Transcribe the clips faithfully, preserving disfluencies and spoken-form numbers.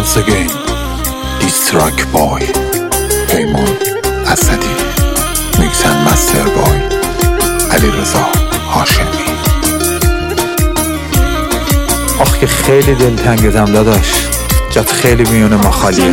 once again دیستراک بای پیمان اسدی میکس اند مستر بای علیرضا هاشمی. آخ که خیلی دلتنگتم داداش، جات خیلی میونه ما خالیه.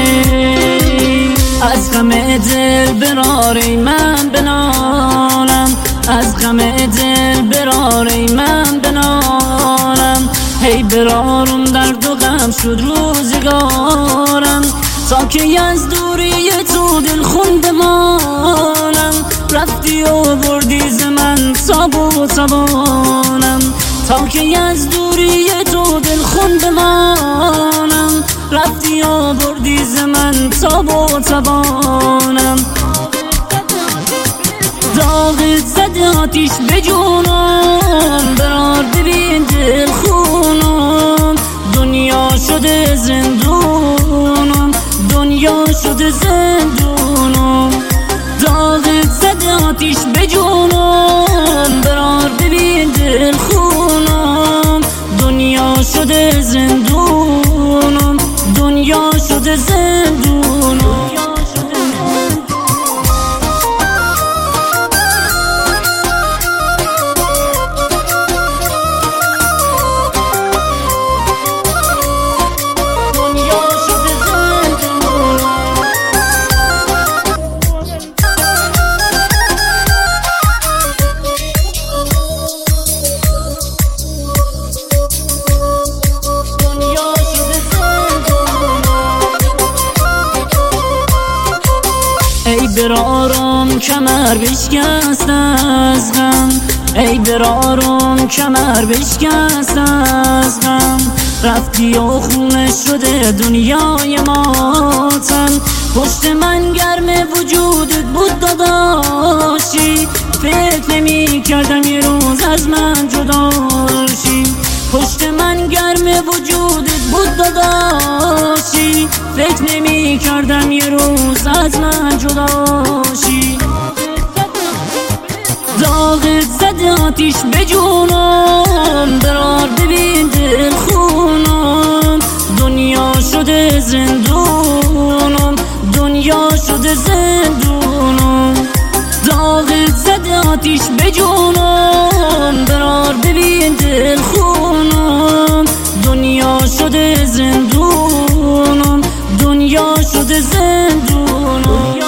از غم دل براره من بنالم، از غم دل براره من بنالم، هی برارم درد و غم شد روزگارم، تا که از دوری تو دل خون بمالم، رفتی و بردی ز من تاب و توانم، تا که از دوری تو دل خون بمالم، رفتی و بردی ز من تاب و توانم. داغت زده آتیش به جونم، برار ببین دل خونم، دنیا شده زندونم، دنیا شده زندونم. داغت زده آتیش به جونم، برار ببین دل خونم، دنیا شده زندونم، دنیا شده زندونم. ای برارم کمر بشکست از غم، ای برارم کمر بشکست از غم، رفتی و خونه شده دنیای ماتم، پشت من گرم وجودت بود داداشی، فکر نمی کردم یه روز از من جداشی، پشت من گرم وجودت بود داداشی، فکر نمی کردم یه روز از من جداشی. داغت زده آتیش به جونم، برار ببین دل خونم، دنیا شده زندونم، دنیا شده زندونم. داغت زده آتیش به جونم، برار ببین دل خونم، دنیا شده زندونم، دنیا شده زندونم.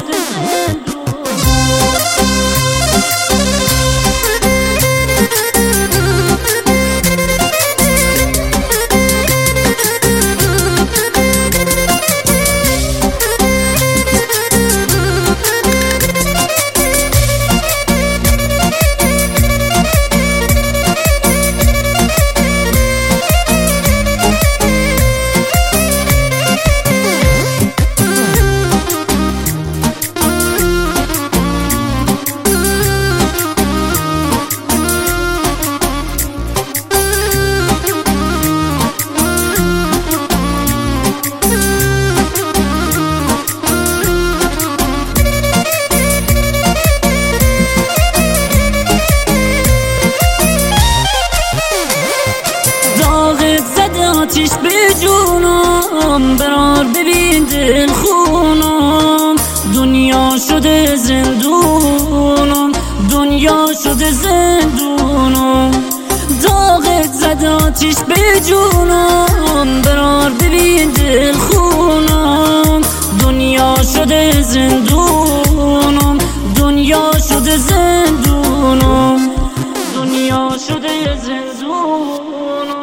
آتیش به جونم، برار ببین دل خونم، دنیا شده زندونم، دنیا شده زندونم. داغت زده آتیش به جونم، برار ببین دل خونم، دنیا شده زندونم، دنیا شده زندونم، دنیا شده زندونم.